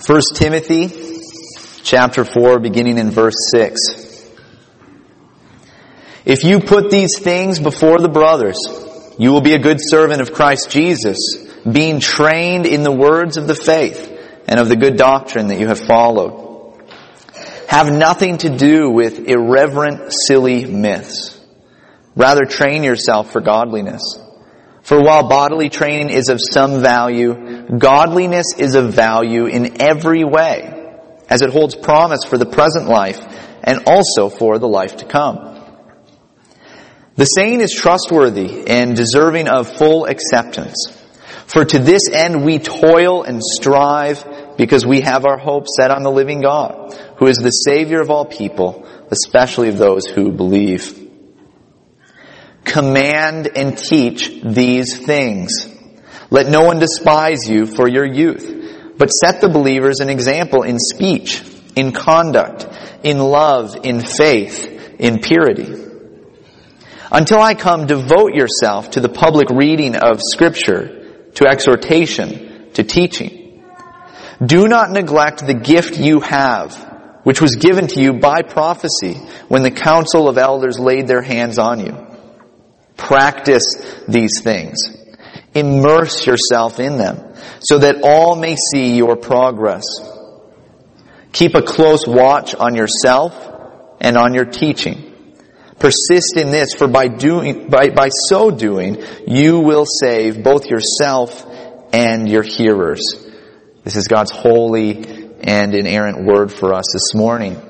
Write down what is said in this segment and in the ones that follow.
1 Timothy chapter 4, beginning in verse 6. If you put these things before the brothers, you will be a good servant of Christ Jesus, being trained in the words of the faith and of the good doctrine that you have followed. Have nothing to do with irreverent, silly myths. Rather, train yourself for godliness. For while bodily training is of some value, godliness is of value in every way, as it holds promise for the present life and also for the life to come. The saying is trustworthy and deserving of full acceptance. For to this end we toil and strive, because we have our hope set on the living God, who is the Savior of all people, especially of those who believe. Command and teach these things. Let no one despise you for your youth, but set the believers an example in speech, in conduct, in love, in faith, in purity. Until I come, devote yourself to the public reading of Scripture, to exhortation, to teaching. Do not neglect the gift you have, which was given to you by prophecy when the council of elders laid their hands on you. Practice these things. Immerse yourself in them, so that all may see your progress. Keep a close watch on yourself and on your teaching. Persist in this, for by so doing, you will save both yourself and your hearers. This is God's holy and inerrant word for us this morning.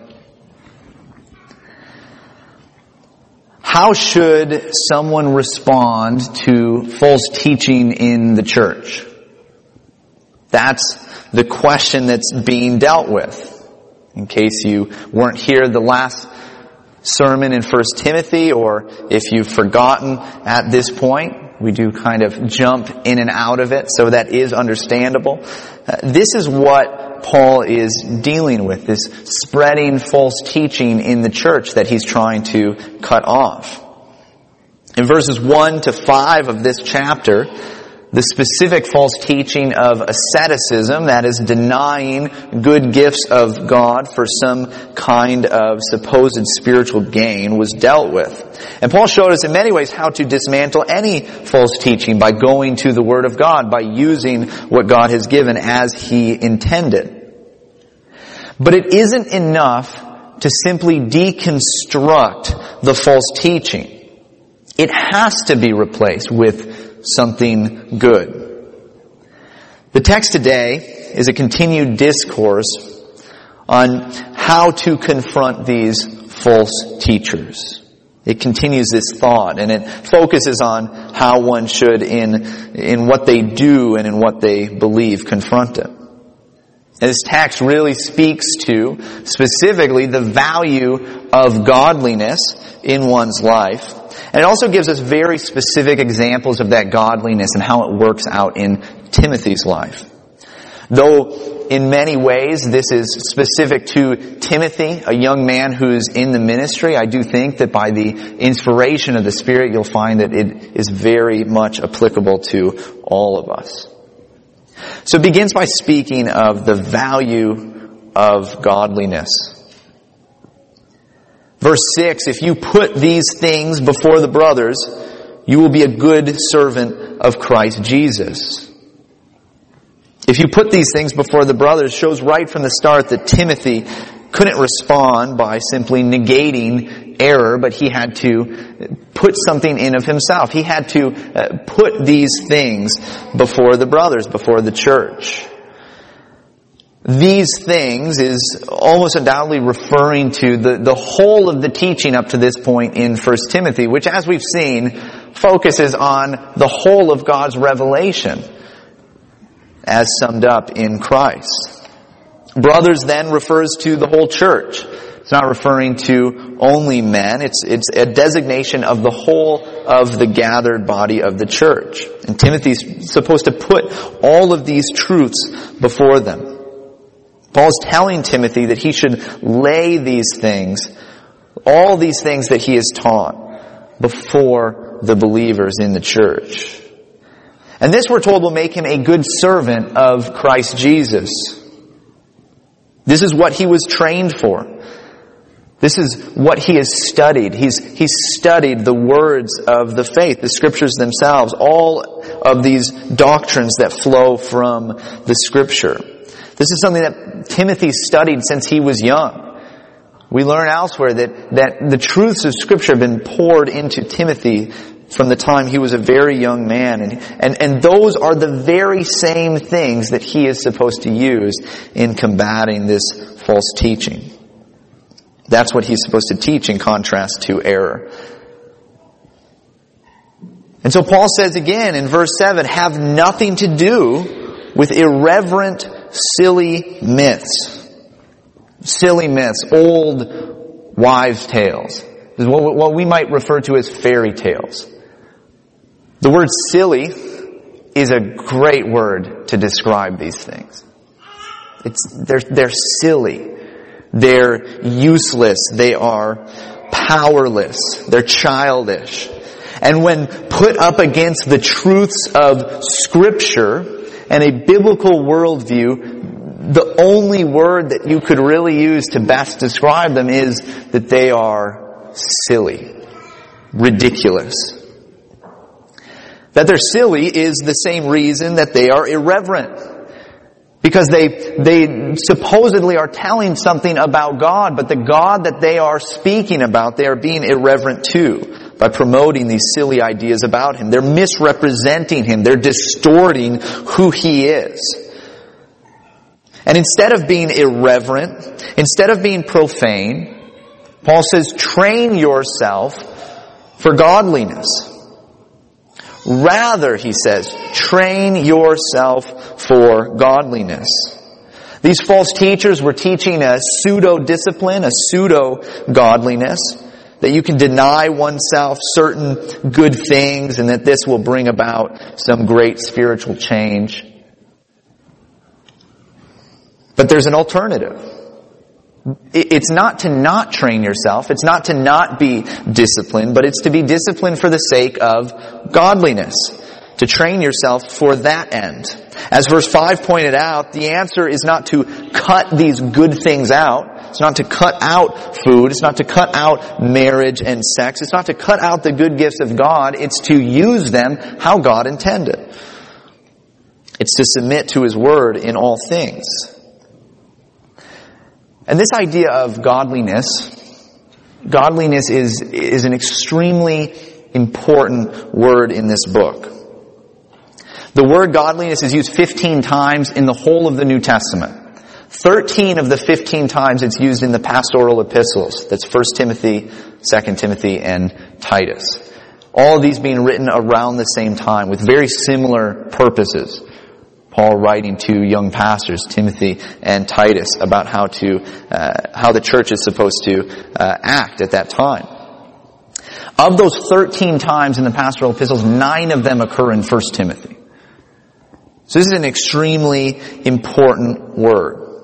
How should someone respond to false teaching in the church? That's the question that's being dealt with. In case you weren't here the last sermon in 1 Timothy, or if you've forgotten at this point, we do kind of jump in and out of it, so that is understandable. This is what Paul is dealing with, this spreading false teaching in the church that he's trying to cut off. In verses 1 to 5 of this chapter, the specific false teaching of asceticism, that is denying good gifts of God for some kind of supposed spiritual gain, was dealt with. And Paul showed us in many ways how to dismantle any false teaching by going to the Word of God, by using what God has given as He intended. But it isn't enough to simply deconstruct the false teaching. It has to be replaced with something good. The text today is a continued discourse on how to confront these false teachers. It continues this thought, and it focuses on how one should, in what they do and in what they believe, confront it. And this text really speaks to, specifically, the value of godliness in one's life. And it also gives us very specific examples of that godliness and how it works out in Timothy's life. Though in many ways this is specific to Timothy, a young man who's in the ministry, I do think that by the inspiration of the Spirit you'll find that it is very much applicable to all of us. So it begins by speaking of the value of godliness. Verse 6, if you put these things before the brothers, you will be a good servant of Christ Jesus. If you put these things before the brothers shows right from the start that Timothy couldn't respond by simply negating error, but he had to put something in of himself. He had to put these things before the brothers, before the church. These things is almost undoubtedly referring to the whole of the teaching up to this point in 1 Timothy, which, as we've seen, focuses on the whole of God's revelation as summed up in Christ. Brothers then refers to the whole church. It's not referring to only men. It's a designation of the whole of the gathered body of the church. And Timothy's supposed to put all of these truths before them. Paul's telling Timothy that he should lay these things, all these things that he has taught, before the believers in the church. And this, we're told, will make him a good servant of Christ Jesus. This is what he was trained for. This is what he has studied. He's studied the words of the faith, the Scriptures themselves, all of these doctrines that flow from the Scripture. This is something that Timothy studied since he was young. We learn elsewhere that the truths of Scripture have been poured into Timothy from the time he was a very young man. And those are the very same things that he is supposed to use in combating this false teaching. That's what he's supposed to teach in contrast to error. And so Paul says again in verse 7, have nothing to do with irreverent, silly myths. Silly myths, old wives' tales. This is what we might refer to as fairy tales. The word silly is a great word to describe these things. They're silly. They're useless. They are powerless. They're childish. And when put up against the truths of Scripture and a biblical worldview, the only word that you could really use to best describe them is that they are silly, ridiculous. That they're silly is the same reason that they are irreverent. Because they supposedly are telling something about God, but the God that they are speaking about, they are being irreverent to by promoting these silly ideas about Him. They're misrepresenting Him. They're distorting who He is. And instead of being irreverent, instead of being profane, Paul says, train yourself for godliness. Rather, he says, train yourself for godliness. These false teachers were teaching a pseudo-discipline, a pseudo-godliness, that you can deny oneself certain good things and that this will bring about some great spiritual change. But there's an alternative. It's not to not train yourself. It's not to not be disciplined, but it's to be disciplined for the sake of godliness. To train yourself for that end. As verse 5 pointed out, the answer is not to cut these good things out. It's not to cut out food. It's not to cut out marriage and sex. It's not to cut out the good gifts of God. It's to use them how God intended. It's to submit to His Word in all things. And this idea of godliness is an extremely important word in this book. The word godliness is used 15 times in the whole of the New Testament. 13 of the 15 times it's used in the pastoral epistles. That's 1 Timothy, 2 Timothy, and Titus. All of these being written around the same time with very similar purposes. Paul writing to young pastors, Timothy and Titus, about how the church is supposed to act at that time. Of those 13 times in the pastoral epistles, 9 of them occur in 1 Timothy. So this is an extremely important word.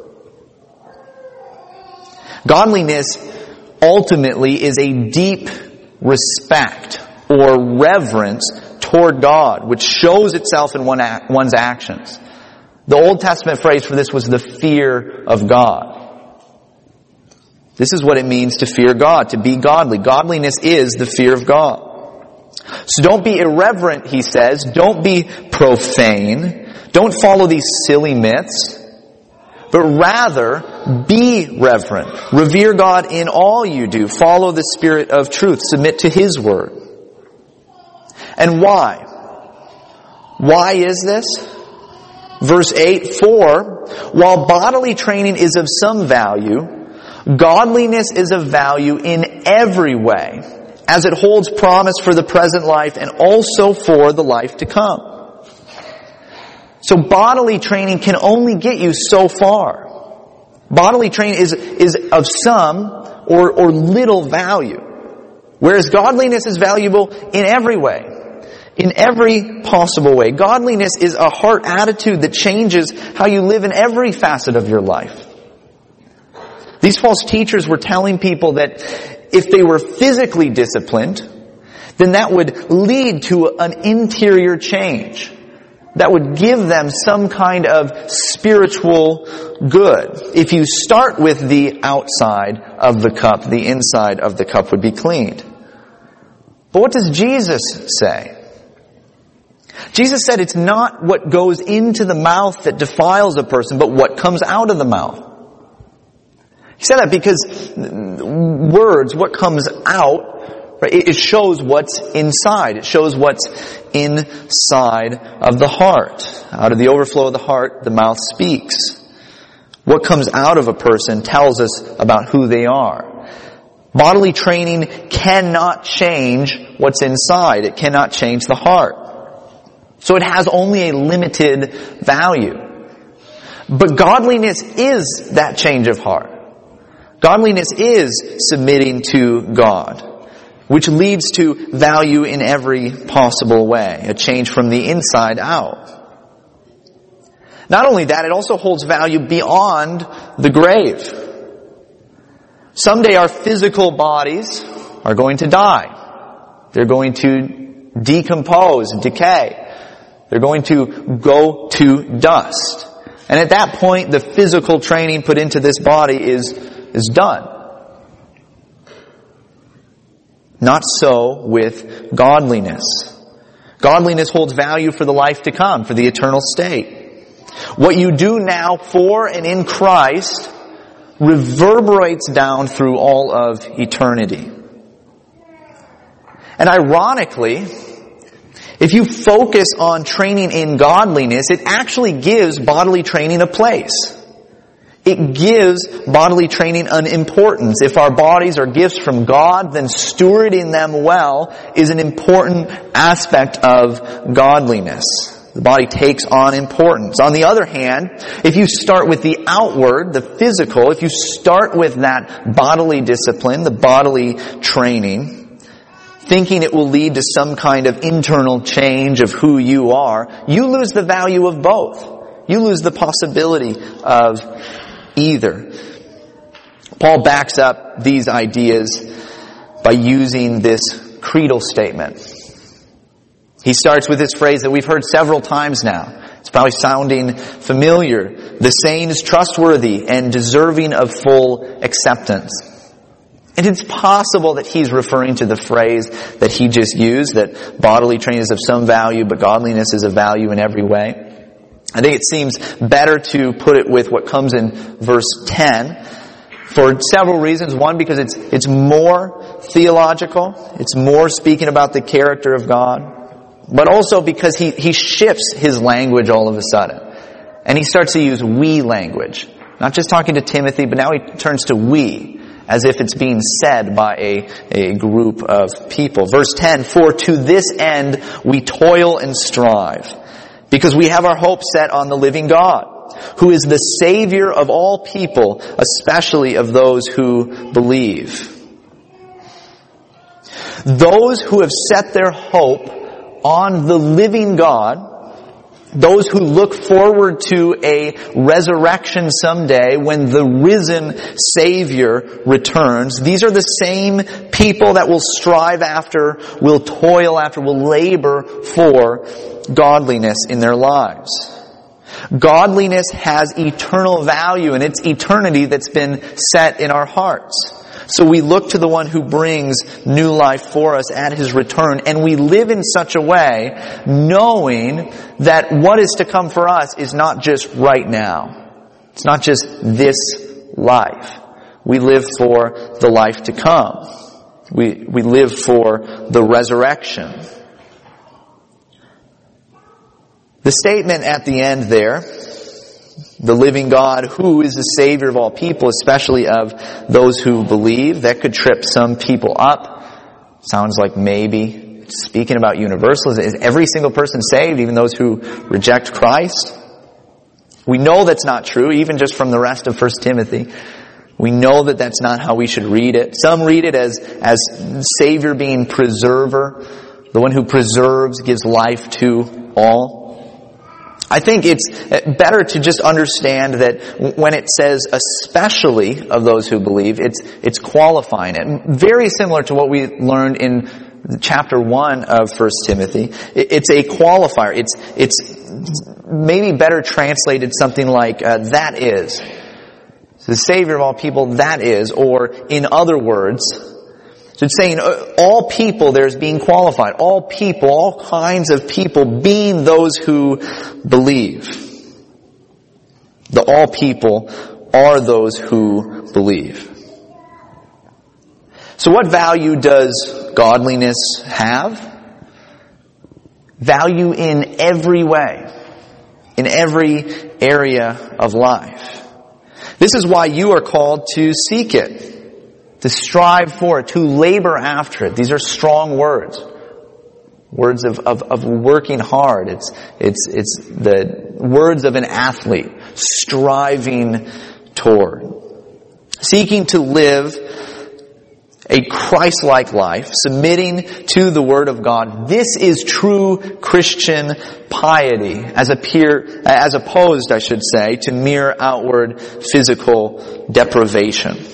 Godliness ultimately is a deep respect or reverence toward God, which shows itself in one's actions. The Old Testament phrase for this was the fear of God. This is what it means to fear God, to be godly. Godliness is the fear of God. So don't be irreverent, he says. Don't be profane. Don't follow these silly myths. But rather, be reverent. Revere God in all you do. Follow the Spirit of truth. Submit to His Word. And why? Why is this? Verse 8, for while bodily training is of some value, godliness is of value in every way, as it holds promise for the present life and also for the life to come. So bodily training can only get you so far. Bodily training is of some or little value, whereas godliness is valuable in every way. In every possible way. Godliness is a heart attitude that changes how you live in every facet of your life. These false teachers were telling people that if they were physically disciplined, then that would lead to an interior change. that would give them some kind of spiritual good. If you start with the outside of the cup, the inside of the cup would be cleaned. But what does Jesus say? Jesus said it's not what goes into the mouth that defiles a person, but what comes out of the mouth. He said that because words, what comes out, right, it shows what's inside. It shows what's inside of the heart. Out of the overflow of the heart, the mouth speaks. What comes out of a person tells us about who they are. Bodily training cannot change what's inside. It cannot change the heart. So it has only a limited value. But godliness is that change of heart. Godliness is submitting to God, which leads to value in every possible way, a change from the inside out. Not only that, it also holds value beyond the grave. Someday our physical bodies are going to die. They're going to decompose, decay. They're going to go to dust. And at that point, the physical training put into this body is done. Not so with godliness. Godliness holds value for the life to come, for the eternal state. What you do now for and in Christ reverberates down through all of eternity. And ironically, if you focus on training in godliness, it actually gives bodily training a place. It gives bodily training an importance. If our bodies are gifts from God, then stewarding them well is an important aspect of godliness. The body takes on importance. On the other hand, if you start with the outward, the physical, if you start with that bodily discipline, the bodily training, thinking it will lead to some kind of internal change of who you are, you lose the value of both. You lose the possibility of either. Paul backs up these ideas by using this creedal statement. He starts with this phrase that we've heard several times now. It's probably sounding familiar. The saying is trustworthy and deserving of full acceptance. And it's possible that he's referring to the phrase that he just used, that bodily training is of some value, but godliness is of value in every way. I think it seems better to put it with what comes in verse 10 for several reasons. One, because it's more theological. It's more speaking about the character of God. But also because he shifts his language all of a sudden. And he starts to use we language. Not just talking to Timothy, but now he turns to we, as if it's being said by a group of people. Verse 10, for to this end we toil and strive, because we have our hope set on the living God, who is the Savior of all people, especially of those who believe. Those who have set their hope on the living God, those who look forward to a resurrection someday when the risen Savior returns, these are the same people that will strive after, will toil after, will labor for godliness in their lives. Godliness has eternal value, and it's eternity that's been set in our hearts. So we look to the one who brings new life for us at His return, and we live in such a way knowing that what is to come for us is not just right now. It's not just this life. We live for the life to come. We live for the resurrection. The statement at the end there, the living God who is the Savior of all people, especially of those who believe, that could trip some people up. Sounds like maybe speaking about universalism. Is every single person saved, even those who reject Christ? We know that's not true, even just from the rest of 1 Timothy. We know that that's not how we should read it. Some read it as Savior being preserver, the one who preserves, gives life to all. I think it's better to just understand that when it says especially of those who believe, it's qualifying it. Very similar to what we learned in chapter 1 of 1 Timothy. It's a qualifier. It's maybe better translated something like, that is. So the Savior of all people, that is, or in other words. So it's saying all people there's being qualified. All people, all kinds of people being those who believe. The all people are those who believe. So what value does godliness have? Value in every way. In every area of life. This is why you are called to seek it. To strive for it. To labor after it. These are strong words. Words of working hard. It's the words of an athlete. Striving toward. Seeking to live a Christ-like life, submitting to the Word of God. This is true Christian piety, as opposed, I should say, to mere outward physical deprivation.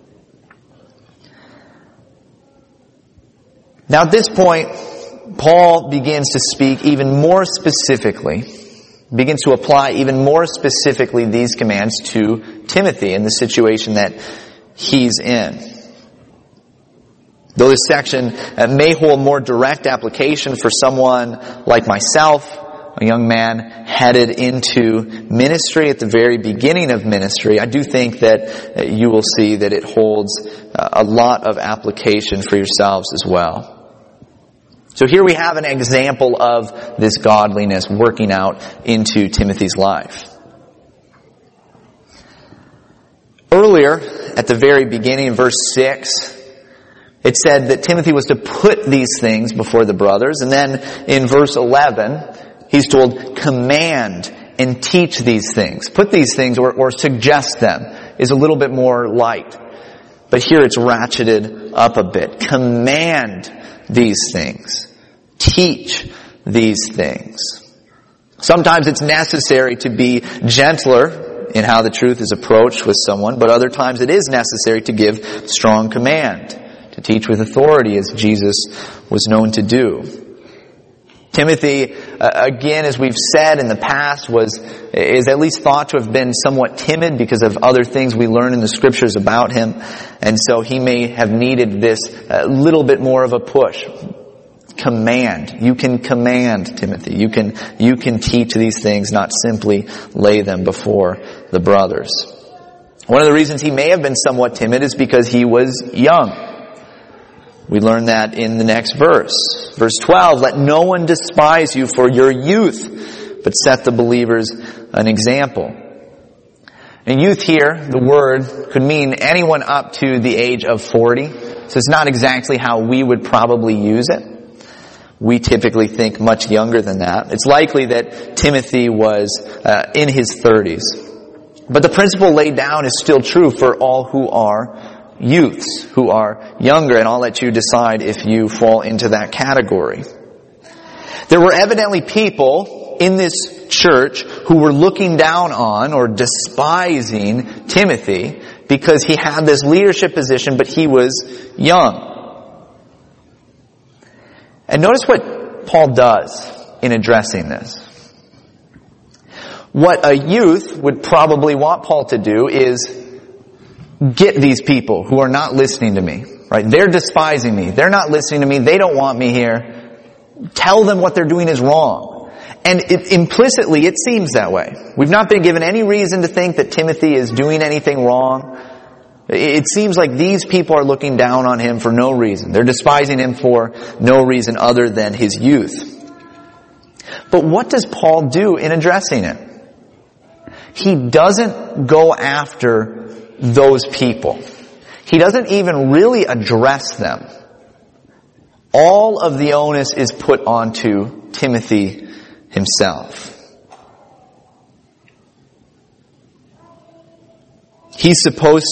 Now at this point, Paul begins to speak even more specifically, begins to apply even more specifically these commands to Timothy in the situation that he's in. Though this section may hold more direct application for someone like myself, a young man headed into ministry at the very beginning of ministry, I do think that you will see that it holds a lot of application for yourselves as well. So here we have an example of this godliness working out into Timothy's life. Earlier, at the very beginning, in verse 6, it said that Timothy was to put these things before the brothers. And then in verse 11, he's told, command and teach these things. Put these things or suggest them is a little bit more light. But here it's ratcheted up a bit. Command these things. Teach these things. Sometimes it's necessary to be gentler in how the truth is approached with someone, but other times it is necessary to give strong command. To teach with authority as Jesus was known to do. Timothy, again, as we've said in the past, is at least thought to have been somewhat timid because of other things we learn in the scriptures about him. And so he may have needed this little bit more of a push. Command. You can command, Timothy. You can teach these things, not simply lay them before the brothers. One of the reasons he may have been somewhat timid is because he was young. We learn that in the next verse. Verse 12, let no one despise you for your youth, but set the believers an example. And youth here, the word, could mean anyone up to the age of 40. So it's not exactly how we would probably use it. We typically think much younger than that. It's likely that Timothy was in his 30s. But the principle laid down is still true for all who are youths, who are younger, and I'll let you decide if you fall into that category. There were evidently people in this church who were looking down on or despising Timothy because he had this leadership position, but he was young. And notice what Paul does in addressing this. What a youth would probably want Paul to do is get these people who are not listening to me, right? They're despising me. They're not listening to me. They don't want me here. Tell them what they're doing is wrong. And implicitly, it seems that way. We've not been given any reason to think that Timothy is doing anything wrong. It seems like these people are looking down on him for no reason. They're despising him for no reason other than his youth. But what does Paul do in addressing it? He doesn't go after those people. He doesn't even really address them. All of the onus is put onto Timothy himself. He's supposed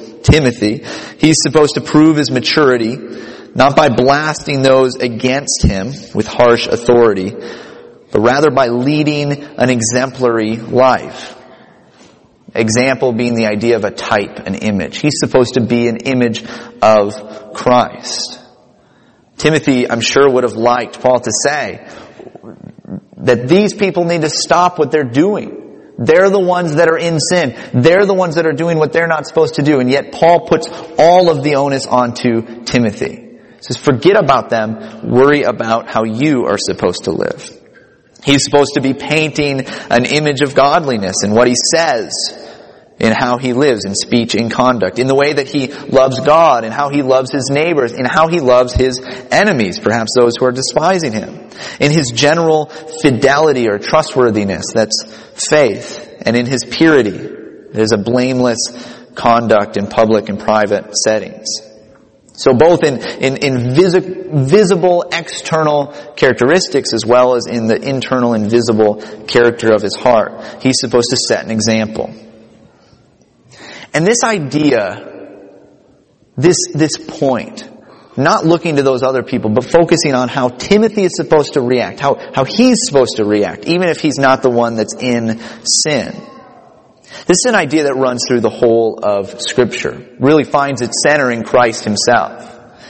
to prove his maturity, not by blasting those against him with harsh authority, but rather by leading an exemplary life. Example being the idea of a type, an image. He's supposed to be an image of Christ. Timothy, I'm sure, would have liked Paul to say, That these people need to stop what they're doing. They're the ones that are in sin. They're the ones that are doing what they're not supposed to do. And yet Paul puts all of the onus onto Timothy. He says, forget about them. Worry about how you are supposed to live. He's supposed to be painting an image of godliness in what he says, in how he lives, in speech, in conduct, in the way that he loves God, in how he loves his neighbors, in how he loves his enemies, perhaps those who are despising him, in his general fidelity or trustworthiness, that's faith, and in his purity, there's a blameless conduct in public and private settings. So both in visible external characteristics as well as in the internal and visible character of his heart, he's supposed to set an example. And this idea, this point, not looking to those other people, but focusing on how Timothy is supposed to react, how he's supposed to react, even if he's not the one that's in sin. This is an idea that runs through the whole of Scripture, really finds its center in Christ himself.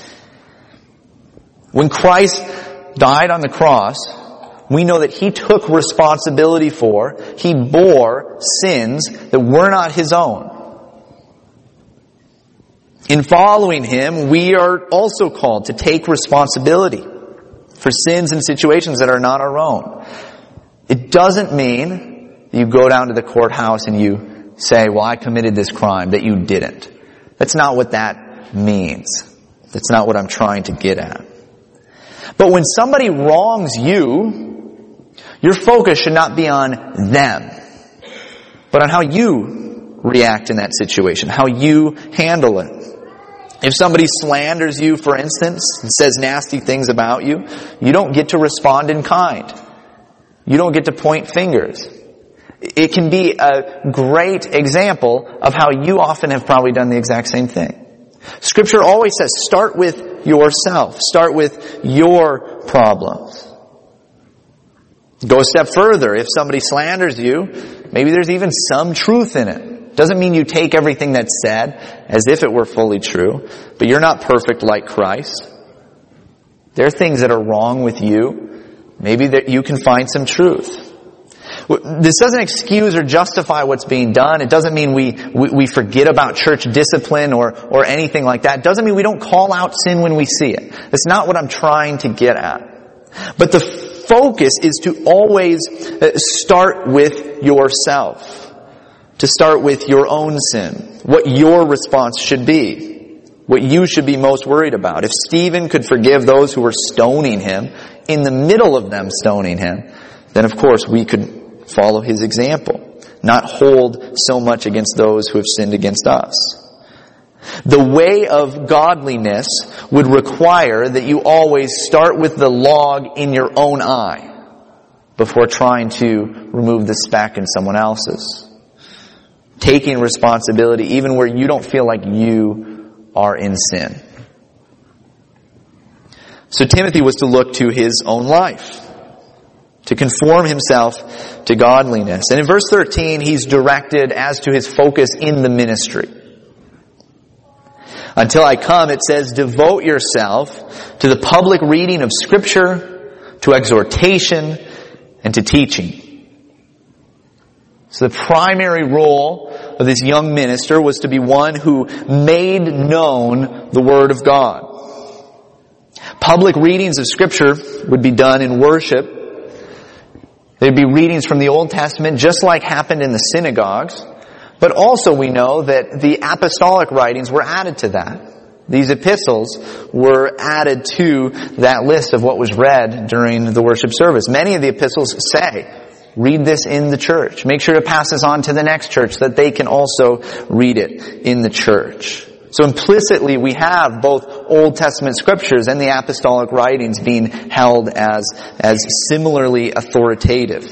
When Christ died on the cross, we know that he took responsibility for, he bore sins that were not his own. In following him, we are also called to take responsibility for sins and situations that are not our own. It doesn't mean that you go down to the courthouse and you say, well, I committed this crime that you didn't. That's not what that means. That's not what I'm trying to get at. But when somebody wrongs you, your focus should not be on them, but on how you react in that situation, how you handle it. If somebody slanders you, for instance, and says nasty things about you, you don't get to respond in kind. You don't get to point fingers. It can be a great example of how you often have probably done the exact same thing. Scripture always says, start with yourself. Start with your problems. Go a step further. If somebody slanders you, maybe there's even some truth in it. Doesn't mean you take everything that's said as if it were fully true, but you're not perfect like Christ. There are things that are wrong with you. Maybe that you can find some truth. This doesn't excuse or justify what's being done. It doesn't mean we forget about church discipline or anything like that. It doesn't mean we don't call out sin when we see it. That's not what I'm trying to get at. But the focus is to always start with yourself. To start with your own sin. What your response should be. What you should be most worried about. If Stephen could forgive those who were stoning him, in the middle of them stoning him, then of course we could follow his example. Not hold so much against those who have sinned against us. The way of godliness would require that you always start with the log in your own eye before trying to remove the speck in someone else's. Taking responsibility even where you don't feel like you are in sin. So Timothy was to look to his own life, to conform himself to godliness. And in verse 13, he's directed as to his focus in the ministry. Until I come, it says, devote yourself to the public reading of Scripture, to exhortation, and to teaching. So the primary role of this young minister was to be one who made known the Word of God. Public readings of Scripture would be done in worship. There'd be readings from the Old Testament, just like happened in the synagogues. But also we know that the apostolic writings were added to that. These epistles were added to that list of what was read during the worship service. Many of the epistles say, read this in the church. Make sure to pass this on to the next church so that they can also read it in the church. So implicitly we have both Old Testament scriptures and the apostolic writings being held as similarly authoritative.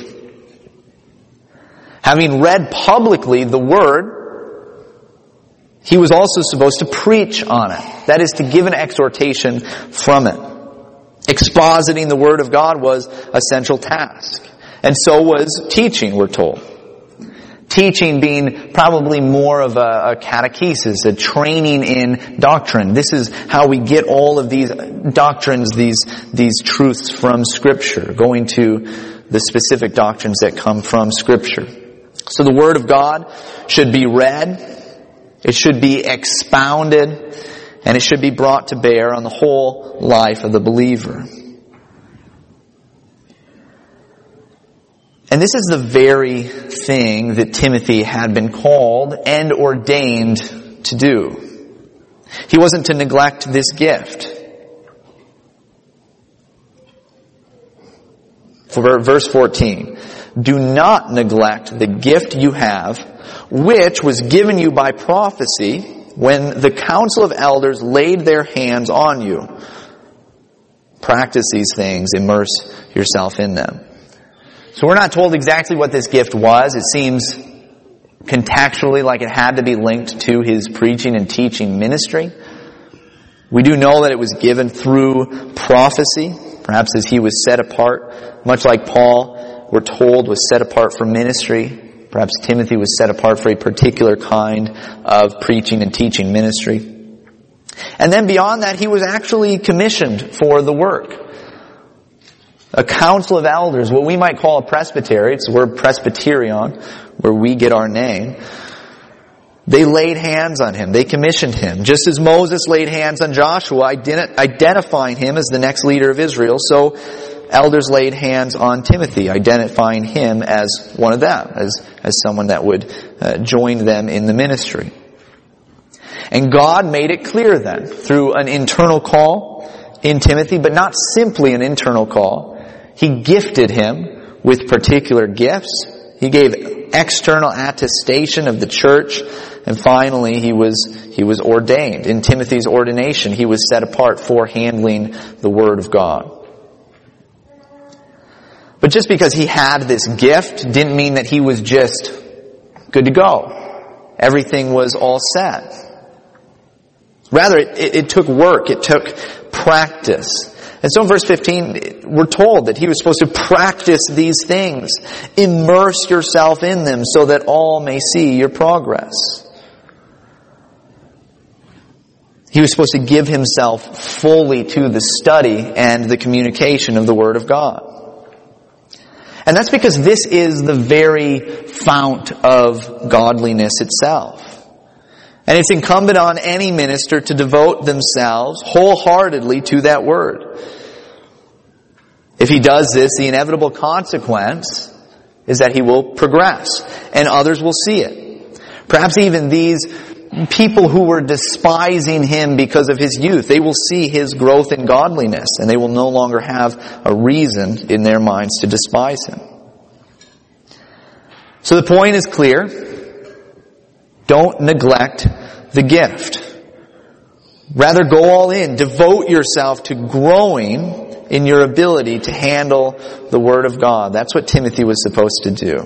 Having read publicly the Word, he was also supposed to preach on it. That is, to give an exhortation from it. Expositing the Word of God was a central task. And so was teaching, we're told. Teaching being probably more of a catechesis, a training in doctrine. This is how we get all of these doctrines, these truths from Scripture. Going to the specific doctrines that come from Scripture. So the Word of God should be read, it should be expounded, and it should be brought to bear on the whole life of the believer. And this is the very thing that Timothy had been called and ordained to do. He wasn't to neglect this gift. For verse 14, do not neglect the gift you have, which was given you by prophecy when the council of elders laid their hands on you. Practice these things, immerse yourself in them. So we're not told exactly what this gift was. It seems contextually like it had to be linked to his preaching and teaching ministry. We do know that it was given through prophecy, perhaps as he was set apart, much like Paul, we're told, was set apart for ministry. Perhaps Timothy was set apart for a particular kind of preaching and teaching ministry. And then beyond that, he was actually commissioned for the work. A council of elders, what we might call a presbytery, it's the word presbyterion, where we get our name. They laid hands on him. They commissioned him. Just as Moses laid hands on Joshua, identifying him as the next leader of Israel, so elders laid hands on Timothy, identifying him as one of them, as someone that would join them in the ministry. And God made it clear then, through an internal call in Timothy, but not simply an internal call. He gifted him with particular gifts. He gave external attestation of the church. And finally, he was ordained. In Timothy's ordination, he was set apart for handling the Word of God. But just because he had this gift didn't mean that he was just good to go. Everything was all set. Rather, it took work. It took practice. And so in verse 15, we're told that he was supposed to practice these things. Immerse yourself in them so that all may see your progress. He was supposed to give himself fully to the study and the communication of the Word of God. And that's because this is the very fount of godliness itself. And it's incumbent on any minister to devote themselves wholeheartedly to that Word. If he does this, the inevitable consequence is that he will progress, and others will see it. Perhaps even these people who were despising him because of his youth, they will see his growth in godliness, and they will no longer have a reason in their minds to despise him. So the point is clear. Don't neglect the gift. Rather, go all in. Devote yourself to growing in your ability to handle the Word of God. That's what Timothy was supposed to do.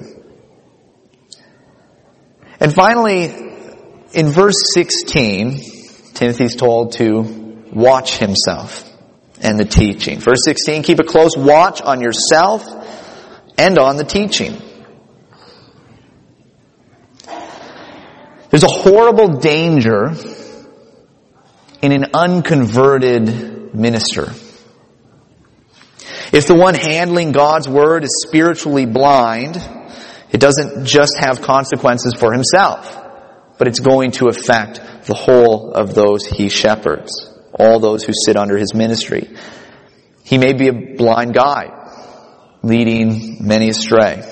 And finally, in verse 16, Timothy's told to watch himself and the teaching. Verse 16, keep a close watch on yourself and on the teaching. There's a horrible danger in an unconverted minister. If the one handling God's Word is spiritually blind, it doesn't just have consequences for himself, but it's going to affect the whole of those he shepherds, all those who sit under his ministry. He may be a blind guide, leading many astray.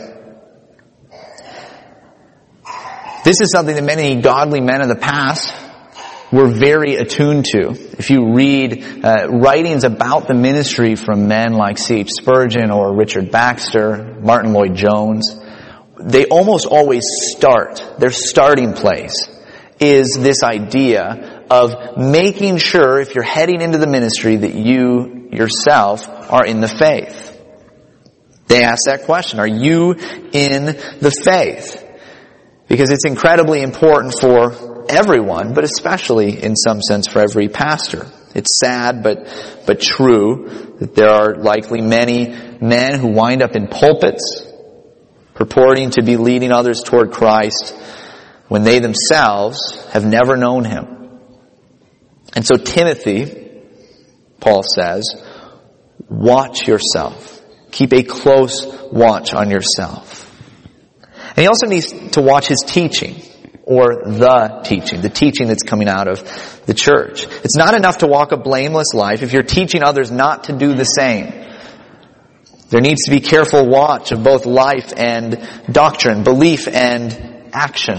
This is something that many godly men of the past were very attuned to. If you read writings about the ministry from men like C.H. Spurgeon or Richard Baxter, Martin Lloyd-Jones, they almost always their starting place is this idea of making sure, if you're heading into the ministry, that you yourself are in the faith. They ask that question, are you in the faith? Because it's incredibly important for everyone, but especially in some sense for every pastor. It's sad but true that there are likely many men who wind up in pulpits purporting to be leading others toward Christ when they themselves have never known Him. And so Timothy, Paul says, watch yourself. Keep a close watch on yourself. And he also needs to watch his teaching, or the teaching that's coming out of the church. It's not enough to walk a blameless life if you're teaching others not to do the same. There needs to be careful watch of both life and doctrine, belief and action.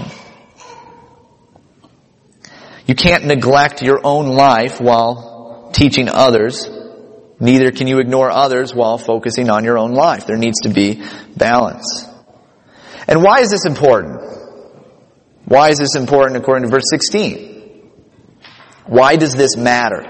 You can't neglect your own life while teaching others. Neither can you ignore others while focusing on your own life. There needs to be balance. And why is this important? Why is this important according to verse 16? Why does this matter?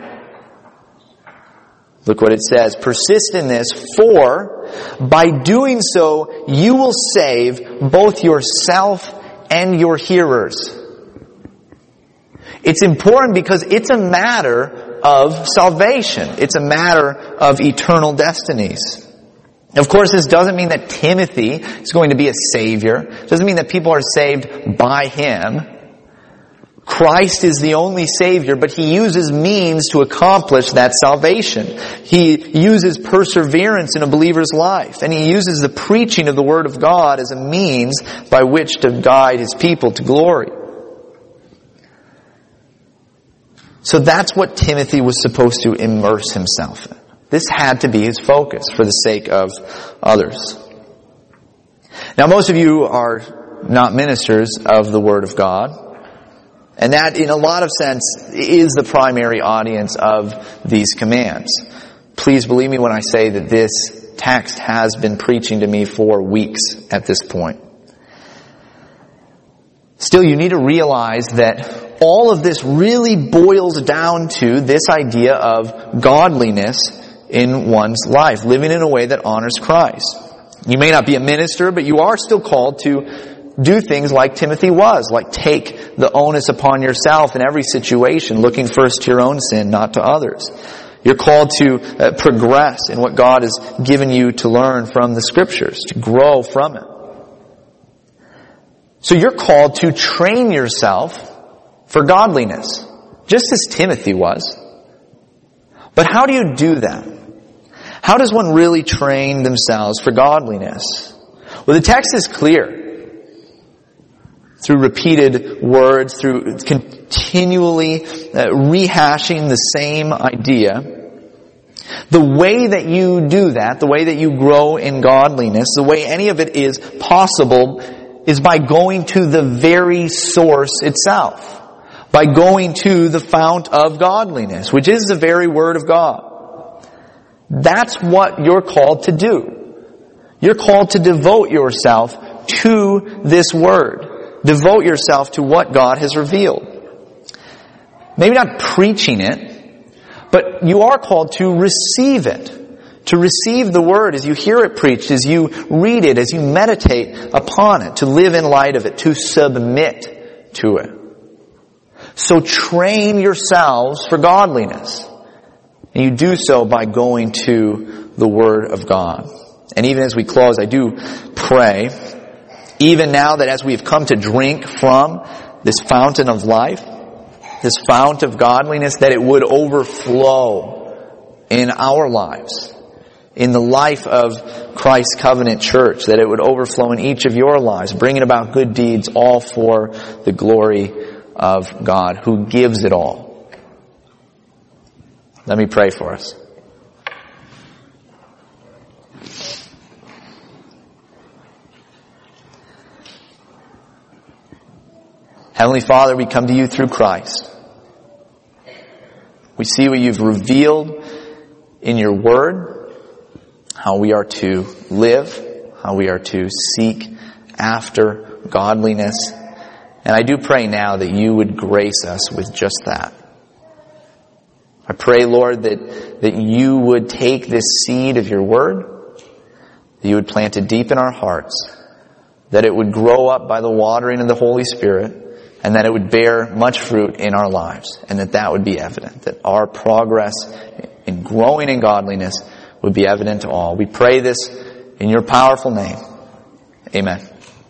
Look what it says. Persist in this, for by doing so you will save both yourself and your hearers. It's important because it's a matter of salvation. It's a matter of eternal destinies. Of course, this doesn't mean that Timothy is going to be a savior. It doesn't mean that people are saved by him. Christ is the only savior, but he uses means to accomplish that salvation. He uses perseverance in a believer's life, and he uses the preaching of the Word of God as a means by which to guide his people to glory. So that's what Timothy was supposed to immerse himself in. This had to be his focus for the sake of others. Now, most of you are not ministers of the Word of God. And that, in a lot of sense, is the primary audience of these commands. Please believe me when I say that this text has been preaching to me for weeks at this point. Still, you need to realize that all of this really boils down to this idea of godliness in one's life, living in a way that honors Christ. You may not be a minister, but you are still called to do things like Timothy was, like take the onus upon yourself in every situation, looking first to your own sin, not to others. You're called to progress in what God has given you to learn from the Scriptures, to grow from it. So you're called to train yourself for godliness, just as Timothy was. But how do you do that? How does one really train themselves for godliness? Well, the text is clear. Through repeated words, through continually rehashing the same idea. The way that you do that, the way that you grow in godliness, the way any of it is possible, is by going to the very source itself. By going to the fount of godliness, which is the very Word of God. That's what you're called to do. You're called to devote yourself to this Word. Devote yourself to what God has revealed. Maybe not preaching it, but you are called to receive it. To receive the Word as you hear it preached, as you read it, as you meditate upon it, to live in light of it, to submit to it. So train yourselves for godliness. And you do so by going to the Word of God. And even as we close, I do pray, even now that as we've come to drink from this fountain of life, this fount of godliness, that it would overflow in our lives, in the life of Christ's covenant church, that it would overflow in each of your lives, bringing about good deeds, all for the glory of God, who gives it all. Let me pray for us. Heavenly Father, we come to you through Christ. We see what you've revealed in your Word, how we are to live, how we are to seek after godliness. And I do pray now that you would grace us with just that. I pray, Lord, that you would take this seed of your Word, that you would plant it deep in our hearts, that it would grow up by the watering of the Holy Spirit, and that it would bear much fruit in our lives, and that would be evident, that our progress in growing in godliness would be evident to all. We pray this in your powerful name. Amen.